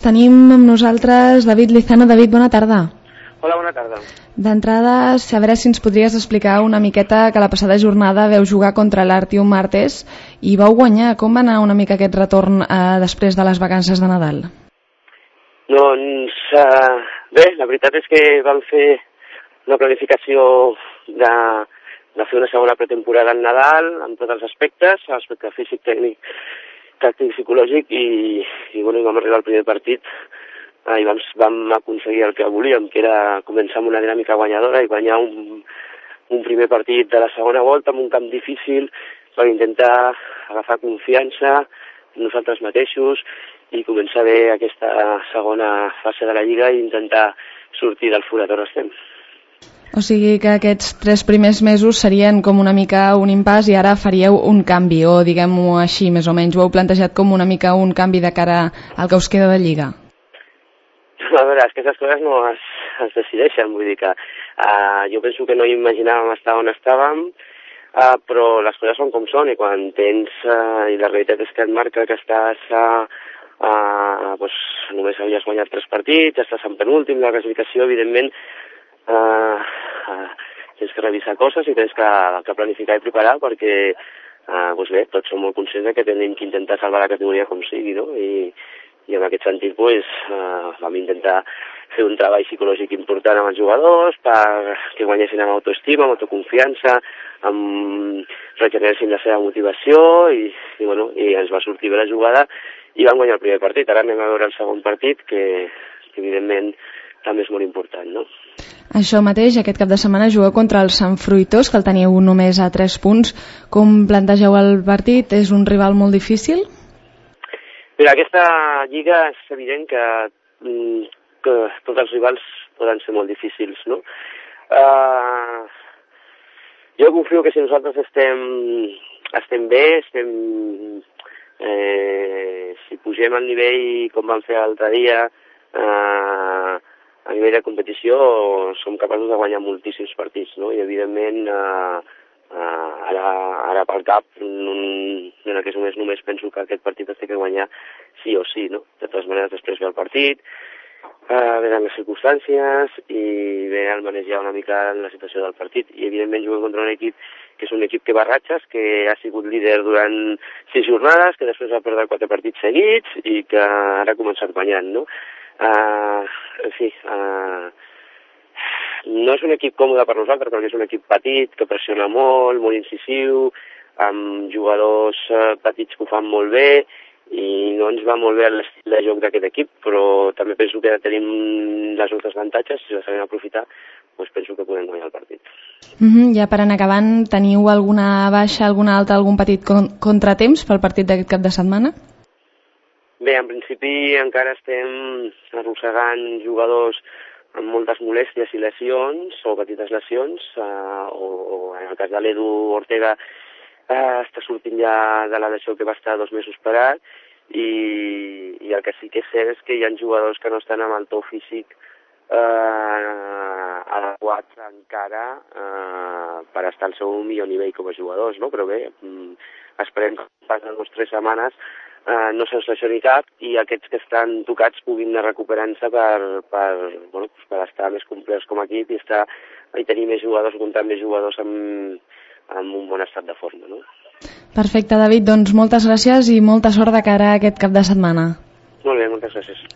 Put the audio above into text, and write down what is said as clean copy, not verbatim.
Tenim amb nosaltres David Lizano. David, bona tarda. Hola, bona tarda. D'entrada, saber si ens podries explicar una miqueta que la passada jornada veu jugar contra l'Artium Martes i vau guanyar. Com va anar una mica aquest retorn després de les vacances de Nadal? Doncs bé, la veritat és que vam fer una planificació de fer una segona pretemporada en Nadal, amb tots els aspectes, l'aspecte físic, tècnic, tàctic, psicològic, i vam arribar al primer partit i vam aconseguir el que volíem, que era començar amb una dinàmica guanyadora i guanyar un primer partit de la segona volta en un camp difícil per intentar agafar confiança en nosaltres mateixos i començar bé aquesta segona fase de la Lliga i intentar sortir del forat on estem. O sigui que aquests 3 primers mesos serien com una mica un impàs i ara faríeu un canvi, o diguem-ho així més o menys, ho heu plantejat com una mica un canvi de cara al que us queda de Lliga? A veure, és que aquestes coses no es decideixen, vull dir que jo penso que no imaginàvem estar on estàvem, però les coses són com són i quan tens, i la realitat és que et marca que estàs, només havies guanyat 3 partits, estàs en penúltim de la classificació, evidentment tens que revisar coses i tens que planificar i preparar perquè bé, tots som molt conscients que hem d'intentar salvar la categoria com sigui, no? I en aquest sentit vam intentar fer un treball psicològic important amb els jugadors perquè guanyessin amb autoestima, amb autoconfiança, regeneressin la seva motivació i ens va sortir bé la jugada i vam guanyar el primer partit. Ara anem a veure el segon partit que evidentment també és molt important, no? Això mateix, aquest cap de setmana jugueu contra el Sant Fruitós, que el teniu només a 3 punts. Com plantegeu el partit? És un rival molt difícil? Mira, aquesta lliga és evident que tots els rivals poden ser molt difícils, no? Jo confio que si nosaltres estem bé, si pugem al nivell com vam fer l'altre dia, a nivell de competició som capaços de guanyar moltíssims partits, no? I evidentment ara pel cap en aquests només penso que aquest partit es té que guanyar sí o sí, no? De totes maneres després ve el partit, venen les circumstàncies i ve el manejar una mica la situació del partit i evidentment juguem contra un equip que és un equip que va a ratxes, que ha sigut líder durant 6 jornades, que després va perdre 4 partits seguits i que ara ha començat guanyant, no? En fi, no és un equip còmode per nosaltres perquè és un equip petit, que pressiona molt incisiu, amb jugadors petits que ho fan molt bé i no ens va molt bé l'estil de joc d'aquest equip, però també penso que tenim les nostres avantatges, si les sabem aprofitar, doncs penso que podem guanyar el partit. Ja per anar acabant, teniu alguna baixa, alguna alta, algun petit contratemps pel partit d'aquest cap de setmana? Bé, en principi encara estem arrossegant jugadors amb moltes molèsties i lesions, o petites lesions, o en el cas de l'Edu Ortega està sortint ja de la lesió que va estar 2 mesos parat, i el que sí que és cert és que hi ha jugadors que no estan amb el to físic adequats encara per estar al seu millor nivell com a jugadors, no? Però bé, esperem que passen 2 o 3 setmanes no se'ns lesioni cap i aquests que estan tocats puguin anar recuperant-se per estar més complets com a equip i tenir més jugadors, comptar més jugadors amb un bon estat de forma, no? Perfecte, David, doncs moltes gràcies i molta sort de cara a aquest cap de setmana. Molt bé, moltes gràcies.